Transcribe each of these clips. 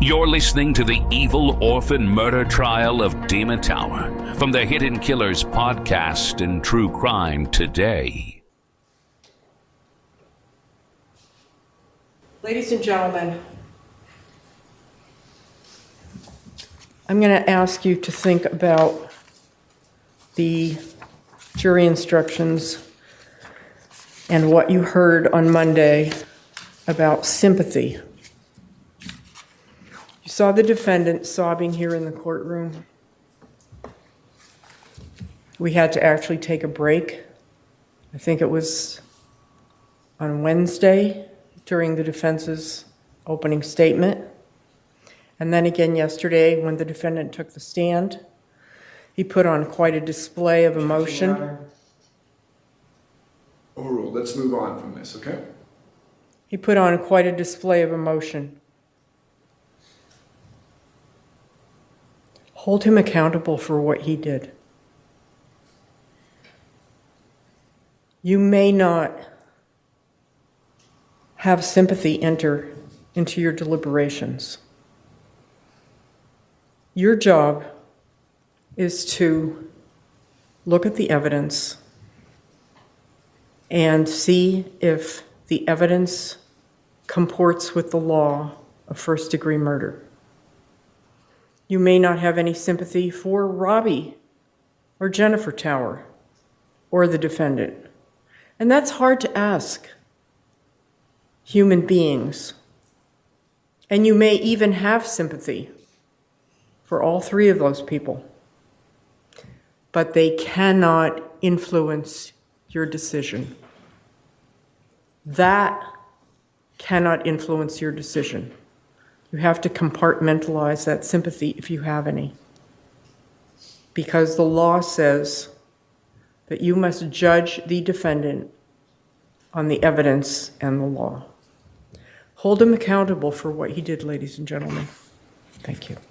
You're listening to the evil orphan murder trial of Dima Tower from the Hidden Killers podcast and True Crime Today. Ladies and gentlemen, I'm going to ask you to think about the jury instructions and what you heard on Monday about sympathy. You saw the defendant sobbing here in the courtroom. We had to actually take a break. I think it was on Wednesday during the defense's opening statement. And then again yesterday when the defendant took the stand. He put on quite a display of emotion. Overruled. Let's move on from this, okay? He put on quite a display of emotion. Hold him accountable for what he did. You may not have sympathy enter into your deliberations. Your job is to look at the evidence and see if the evidence comports with the law of first-degree murder. You may not have any sympathy for Robbie or Jennifer Tower or the defendant. And that's hard to ask human beings. And you may even have sympathy for all three of those people. But they cannot influence your decision. That cannot influence your decision. You have to compartmentalize that sympathy if you have any. Because the law says that you must judge the defendant on the evidence and the law. Hold him accountable for what he did, ladies and gentlemen. Thank you.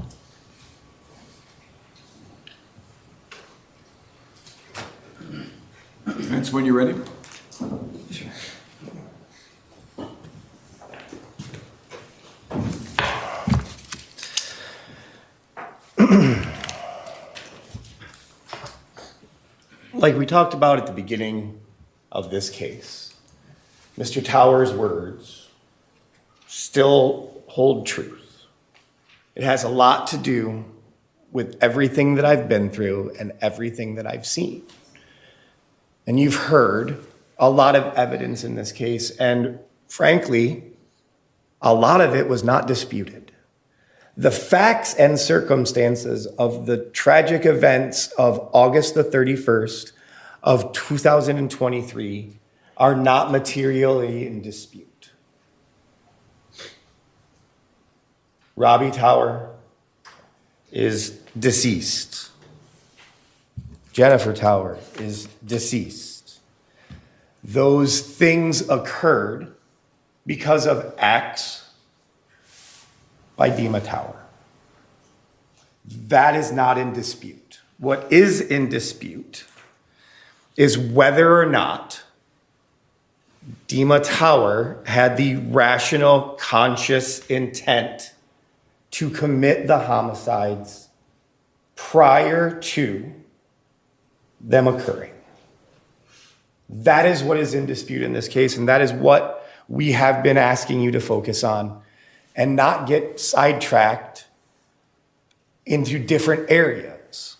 Vince, when you're ready. Like we talked about at the beginning of this case, Mr. Tower's words still hold truth. It has a lot to do with everything that I've been through and everything that I've seen. And you've heard a lot of evidence in this case, and frankly, a lot of it was not disputed. The facts and circumstances of the tragic events of August the 31st of 2023 are not materially in dispute. Robbie Tower is deceased. Jennifer Tower is deceased. Those things occurred because of acts by Dima Tower. That is not in dispute. What is in dispute is whether or not Dima Tower had the rational, conscious intent to commit the homicides prior to them occurring. That is what is in dispute in this case, and that is what we have been asking you to focus on and not get sidetracked into different areas.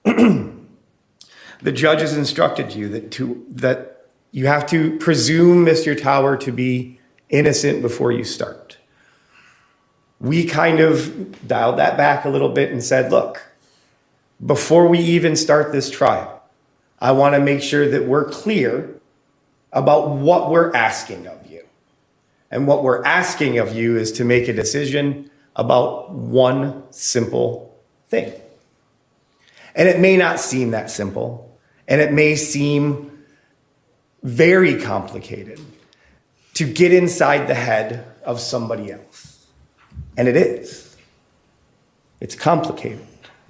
The judge has instructed you that you have to presume Mr. Tower to be innocent before you start. We kind of dialed that back a little bit and said, look, before we even start this trial, I want to make sure that we're clear about what we're asking of you. And what we're asking of you is to make a decision about one simple thing. And it may not seem that simple, and it may seem very complicated to get inside the head of somebody else. And it is. It's complicated.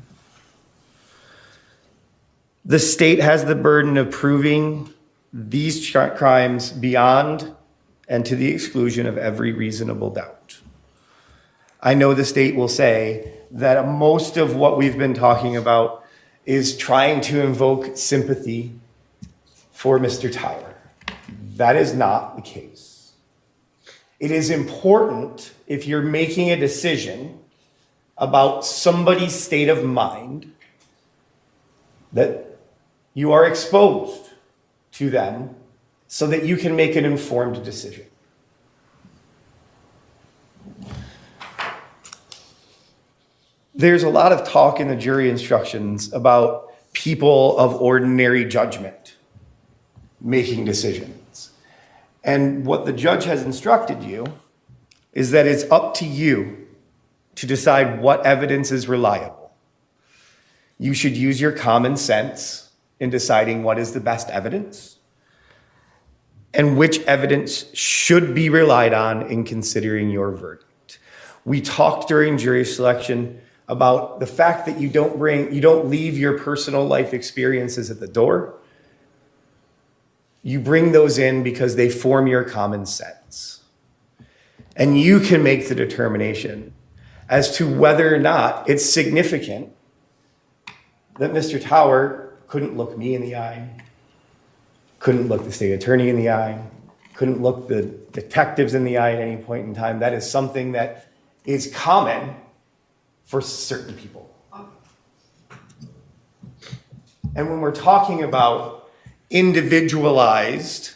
The state has the burden of proving these crimes beyond and to the exclusion of every reasonable doubt. I know the state will say that most of what we've been talking about is trying to invoke sympathy for Mr. Tower. That is not the case. It is important, if you're making a decision about somebody's state of mind, that you are exposed to them so that you can make an informed decision. There's a lot of talk in the jury instructions about people of ordinary judgment making decisions. And what the judge has instructed you is that it's up to you to decide what evidence is reliable. You should use your common sense in deciding what is the best evidence and which evidence should be relied on in considering your verdict. We talked during jury selection about the fact that you don't leave your personal life experiences at the door. You bring those in because they form your common sense. And you can make the determination as to whether or not it's significant that Mr. Tower couldn't look me in the eye, couldn't look the state attorney in the eye, couldn't look the detectives in the eye at any point in time. That is something that is common for certain people. And when we're talking about individualized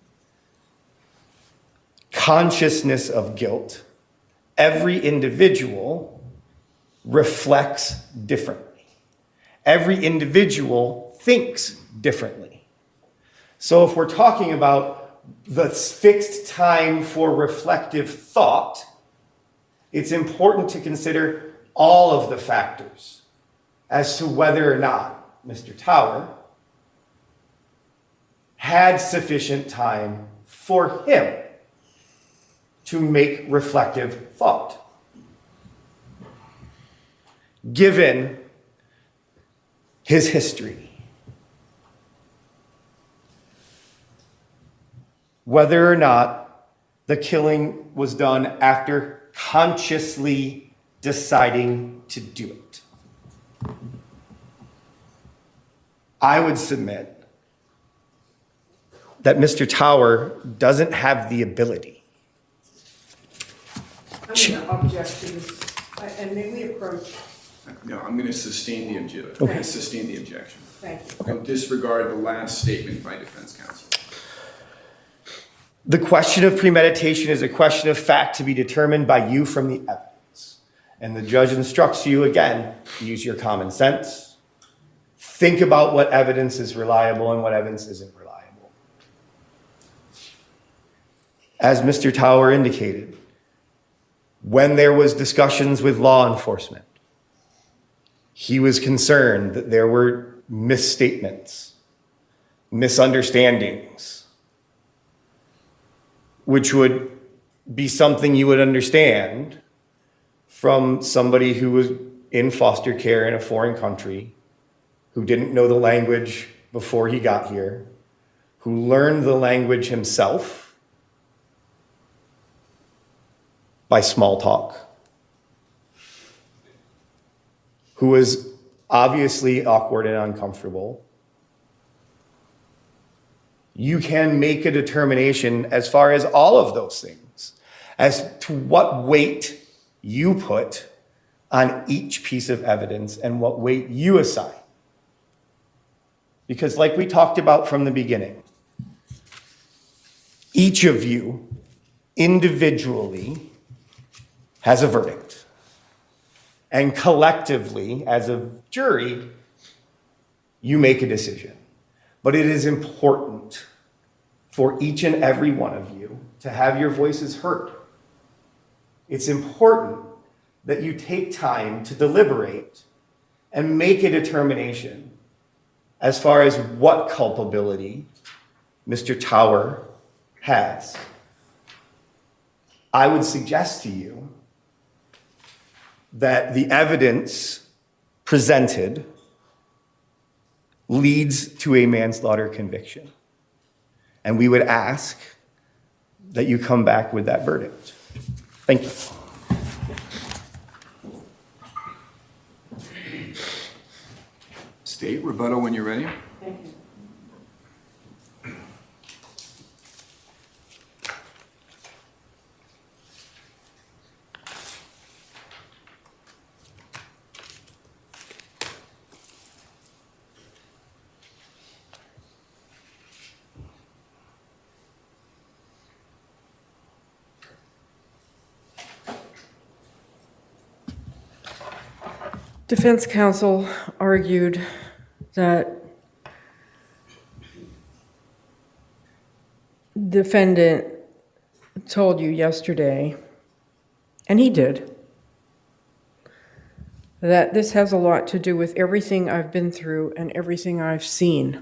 consciousness of guilt, every individual reflects differently. Every individual thinks differently. So if we're talking about the fixed time for reflective thought, it's important to consider all of the factors as to whether or not Mr. Tower had sufficient time for him to make reflective thought. Given his history, whether or not the killing was done after consciously deciding to do it. I would submit that Mr. Tower doesn't have the ability. I'm going to object to this, and may we approach? No, I'm going to sustain the objection. Okay. Sustain the objection. Thank you. I'll disregard the last statement by defense counsel. The question of premeditation is a question of fact to be determined by you from the evidence. And the judge instructs you, again, use your common sense. Think about what evidence is reliable and what evidence isn't reliable. As Mr. Tower indicated, when there was discussions with law enforcement, he was concerned that there were misstatements, misunderstandings, which would be something you would understand from somebody who was in foster care in a foreign country, who didn't know the language before he got here, who learned the language himself by small talk, who was obviously awkward and uncomfortable. You can make a determination as far as all of those things, as to what weight you put on each piece of evidence and what weight you assign. Because like we talked about from the beginning, each of you individually has a verdict. And collectively, as a jury, you make a decision. But it is important for each and every one of you to have your voices heard. It's important that you take time to deliberate and make a determination as far as what culpability Mr. Tower has. I would suggest to you that the evidence presented leads to a manslaughter conviction. And we would ask that you come back with that verdict. Thank you. State rebuttal when you're ready. Thank you. Defense counsel argued that defendant told you yesterday, and he did, that this has a lot to do with everything I've been through and everything I've seen.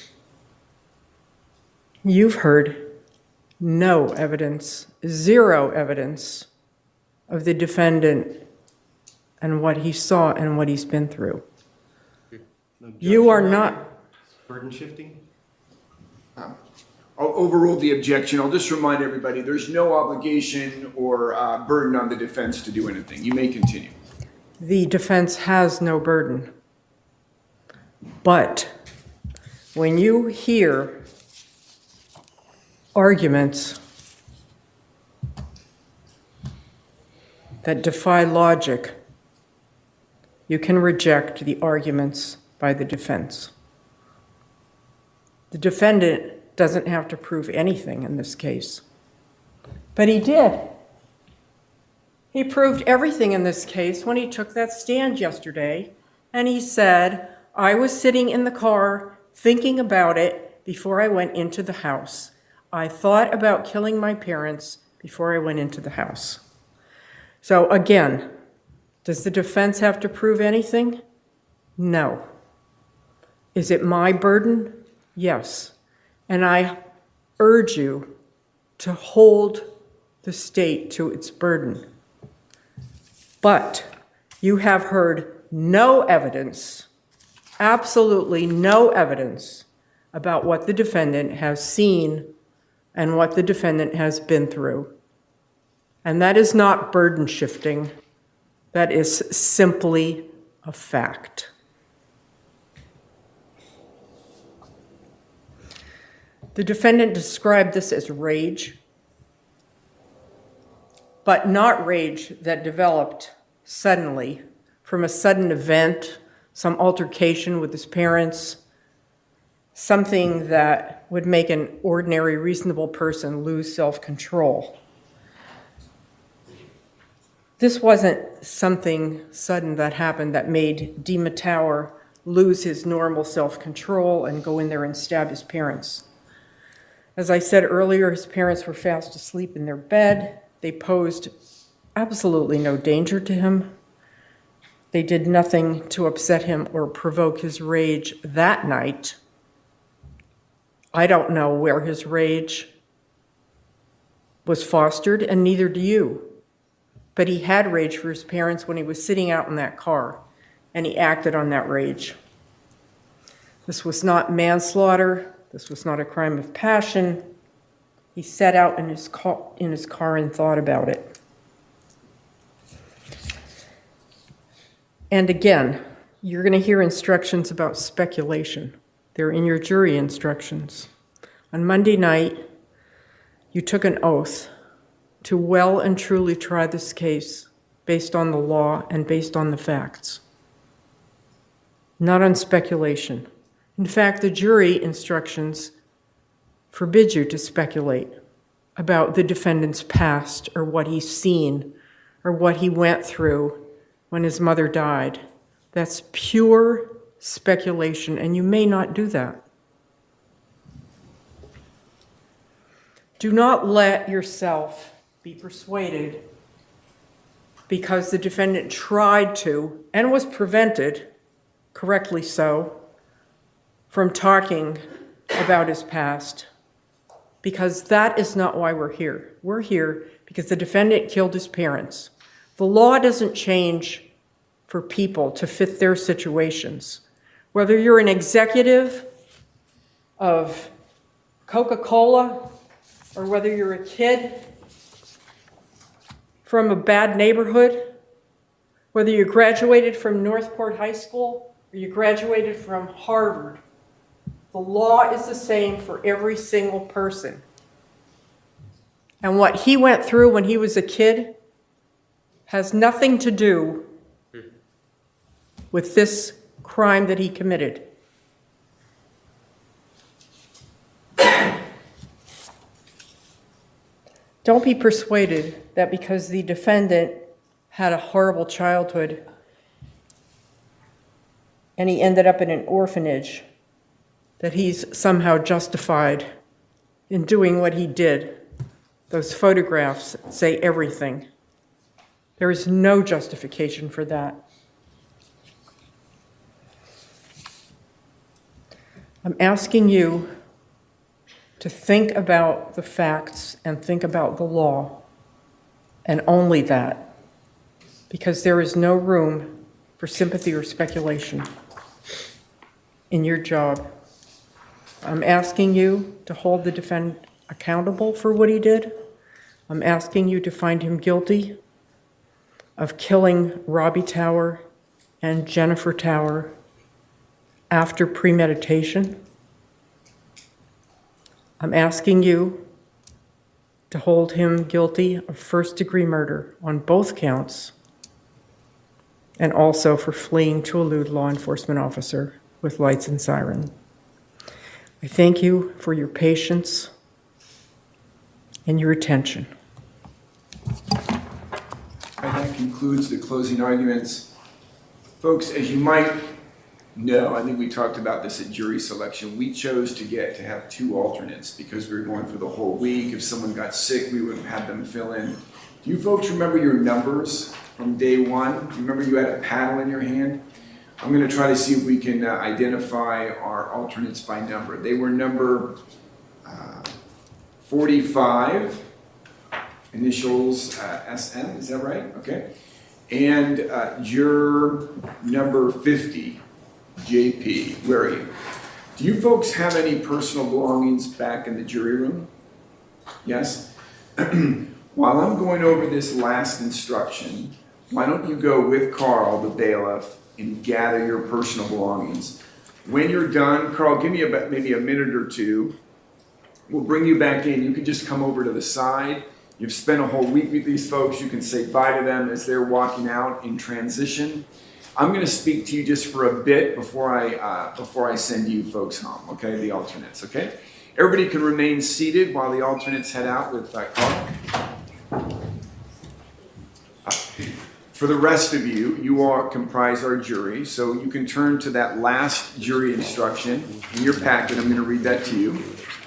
You've heard no evidence, zero evidence of the defendant and what he saw and what he's been through. You are not burden shifting. I'll overrule the objection. I'll just remind everybody there's no obligation or burden on the defense to do anything. You may continue. The defense has no burden. But when you hear arguments that defy logic, you can reject the arguments by the defense. The defendant doesn't have to prove anything in this case, but he did. He proved everything in this case when he took that stand yesterday, and he said, I was sitting in the car thinking about it before I went into the house. I thought about killing my parents before I went into the house. So again, does the defense have to prove anything? No. Is it my burden? Yes. And I urge you to hold the state to its burden. But you have heard no evidence, absolutely no evidence, about what the defendant has seen and what the defendant has been through. And that is not burden shifting. That is simply a fact. The defendant described this as rage, but not rage that developed suddenly from a sudden event, some altercation with his parents, something that would make an ordinary, reasonable person lose self-control. This wasn't something sudden that happened that made Dima Tower lose his normal self-control and go in there and stab his parents. As I said earlier, his parents were fast asleep in their bed. They posed absolutely no danger to him. They did nothing to upset him or provoke his rage that night. I don't know where his rage was fostered, and neither do you. But he had rage for his parents when he was sitting out in that car, and he acted on that rage. This was not manslaughter. This was not a crime of passion. He sat out in his car and thought about it. And again, you're going to hear instructions about speculation. They're in your jury instructions. On Monday night, you took an oath to well and truly try this case based on the law and based on the facts, not on speculation. In fact, the jury instructions forbid you to speculate about the defendant's past or what he's seen or what he went through when his mother died. That's pure speculation, and you may not do that. Do not let yourself be persuaded because the defendant tried to and was prevented, correctly so, from talking about his past, because that is not why we're here. We're here because the defendant killed his parents. The law doesn't change for people to fit their situations. Whether you're an executive of Coca-Cola or whether you're a kid from a bad neighborhood, whether you graduated from Northport High School or you graduated from Harvard, the law is the same for every single person. And what he went through when he was a kid has nothing to do with this crime that he committed. Don't be persuaded that because the defendant had a horrible childhood and he ended up in an orphanage, that he's somehow justified in doing what he did. Those photographs say everything. There is no justification for that. I'm asking you to think about the facts and think about the law, and only that, because there is no room for sympathy or speculation in your job. I'm asking you to hold the defendant accountable for what he did. I'm asking you to find him guilty of killing Robbie Tower and Jennifer Tower after premeditation. I'm asking you to hold him guilty of first-degree murder on both counts, and also for fleeing to elude law enforcement officer with lights and siren. I thank you for your patience and your attention. That concludes the closing arguments. Folks, as you might know, I think we talked about this at jury selection. We chose to have two alternates because we were going for the whole week. If someone got sick, we would have had them fill in. Do you folks remember your numbers from day one? Do you remember you had a paddle in your hand? I'm going to try to see if we can identify our alternates by number. They were number 45, initials SM, is that right? Okay. And juror number 50, JP. Where are you? Do you folks have any personal belongings back in the jury room? Yes? While I'm going over this last instruction, why don't you go with Carl, the bailiff, and gather your personal belongings. When you're done, Carl, give me about maybe a minute or two. We'll bring you back in. You can just come over to the side. You've spent a whole week with these folks. You can say bye to them as they're walking out in transition. I'm going to speak to you just for a bit before I send you folks home, okay, the alternates, okay? Everybody can remain seated while the alternates head out with Carl. For the rest of you, you all comprise our jury, so you can turn to that last jury instruction in your packet. I'm going to read that to you.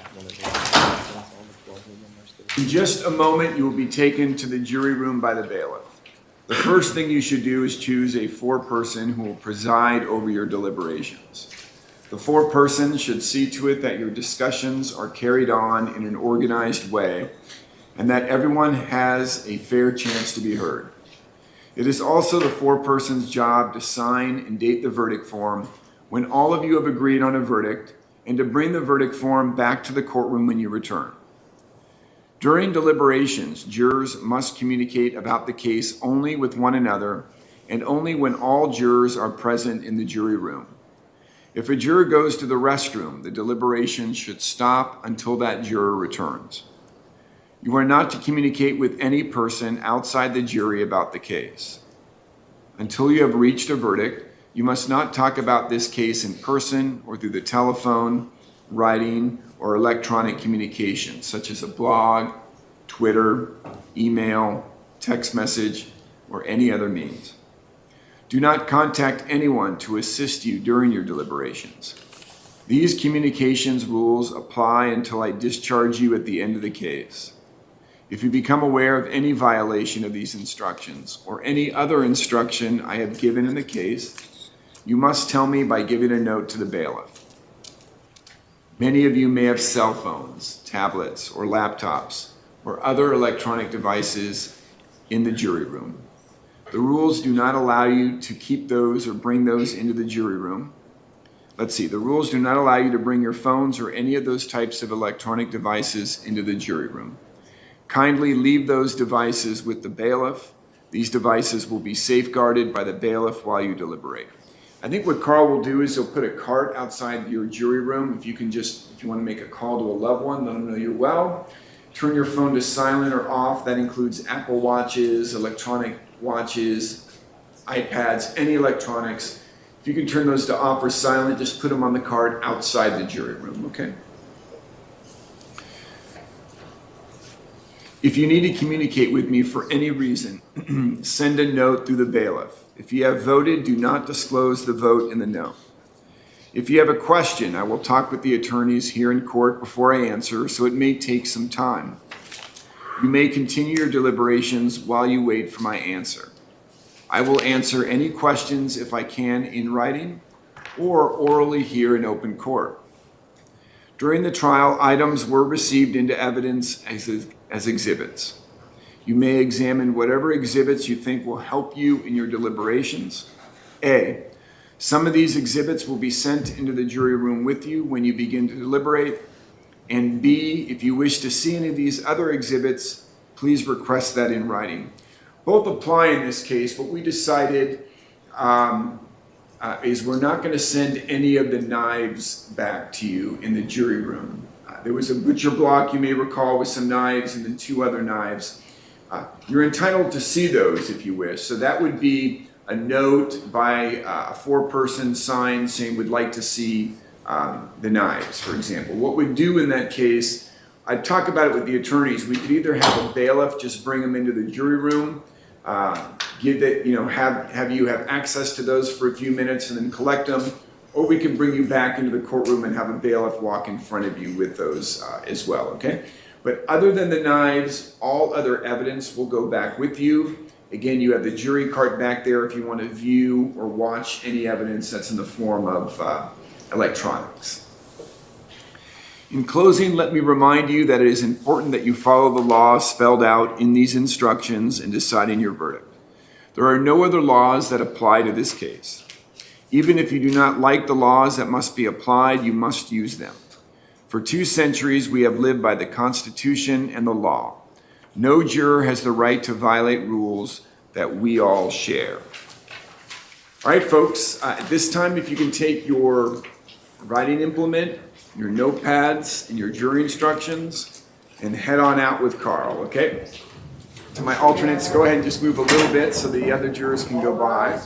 In just a moment, you will be taken to the jury room by the bailiff. The first thing you should do is choose a foreperson who will preside over your deliberations. The foreperson should see to it that your discussions are carried on in an organized way and that everyone has a fair chance to be heard. It is also the foreperson's job to sign and date the verdict form when all of you have agreed on a verdict and to bring the verdict form back to the courtroom when you return. During deliberations, jurors must communicate about the case only with one another and only when all jurors are present in the jury room. If a juror goes to the restroom, the deliberations should stop until that juror returns. You are not to communicate with any person outside the jury about the case. Until you have reached a verdict, you must not talk about this case in person or through the telephone, writing, or electronic communication, such as a blog, Twitter, email, text message, or any other means. Do not contact anyone to assist you during your deliberations. These communications rules apply until I discharge you at the end of the case. If you become aware of any violation of these instructions or any other instruction I have given in the case, you must tell me by giving a note to the bailiff. Many of you may have cell phones, tablets, or laptops, or other electronic devices in the jury room. The rules do not allow you to keep those or bring those into the jury room. The rules do not allow you to bring your phones or any of those types of electronic devices into the jury room. Kindly leave those devices with the bailiff. These devices will be safeguarded by the bailiff while you deliberate. I think what Carl will do is he'll put a cart outside your jury room. If you want to make a call to a loved one, let them know you're well. Turn your phone to silent or off. That includes Apple Watches, electronic watches, iPads, any electronics. If you can turn those to off or silent, just put them on the cart outside the jury room, okay? If you need to communicate with me for any reason, send a note through the bailiff. If you have voted, do not disclose the vote in the note. If you have a question, I will talk with the attorneys here in court before I answer, so it may take some time. You may continue your deliberations while you wait for my answer. I will answer any questions if I can in writing or orally here in open court. During the trial, items were received into evidence as exhibits. You may examine whatever exhibits you think will help you in your deliberations. A, some of these exhibits will be sent into the jury room with you when you begin to deliberate. And B, if you wish to see any of these other exhibits, please request that in writing. Both apply in this case. What we decided is we're not going to send any of the knives back to you in the jury room. There was a butcher block, you may recall, with some knives and then 2 other knives. You're entitled to see those if you wish. So that would be a note by a 4-person sign saying we'd like to see the knives, for example. What we'd do in that case, I'd talk about it with the attorneys. We could either have a bailiff just bring them into the jury room, have you have access to those for a few minutes and then collect them, or we can bring you back into the courtroom and have a bailiff walk in front of you with those as well, okay? But other than the knives, all other evidence will go back with you. Again, you have the jury cart back there if you want to view or watch any evidence that's in the form of electronics. In closing, let me remind you that it is important that you follow the laws spelled out in these instructions in deciding your verdict. There are no other laws that apply to this case. Even if you do not like the laws that must be applied, you must use them. For 2 centuries, we have lived by the Constitution and the law. No juror has the right to violate rules that we all share. All right, folks, at this time, if you can take your writing implement, your notepads, and your jury instructions, and head on out with Carl, okay? To my alternates, go ahead and just move a little bit so the other jurors can go by.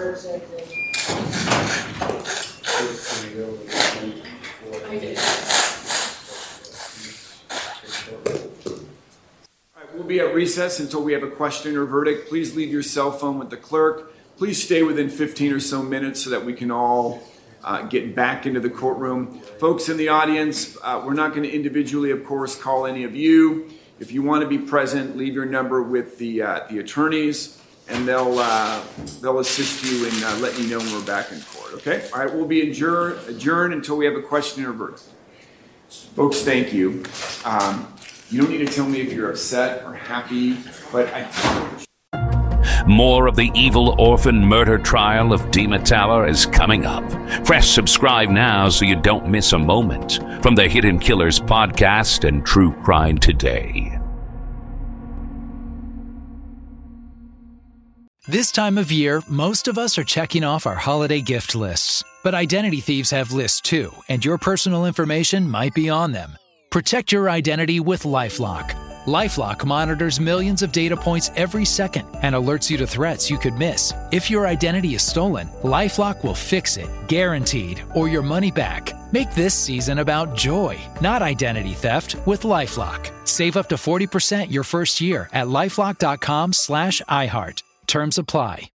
We'll be at recess until we have a question or verdict. Please leave your cell phone with the clerk. Please stay within 15 or so minutes so that we can all get back into the courtroom. Folks in the audience, we're not going to individually, of course, call any of you. If you want to be present, leave your number with the attorneys, and they'll assist you in letting you know when we're back in court, okay? All right, we'll be adjourned until we have a question or verdict. Folks, thank you. You don't need to tell me if you're upset or happy, but More of the evil orphan murder trial of Dima Tower is coming up. Press subscribe now so you don't miss a moment from the Hidden Killers podcast and True Crime Today. This time of year, most of us are checking off our holiday gift lists. But identity thieves have lists too, and your personal information might be on them. Protect your identity with LifeLock. LifeLock monitors millions of data points every second and alerts you to threats you could miss. If your identity is stolen, LifeLock will fix it, guaranteed, or your money back. Make this season about joy, not identity theft, with LifeLock. Save up to 40% your first year at LifeLock.com/iHeart. Terms apply.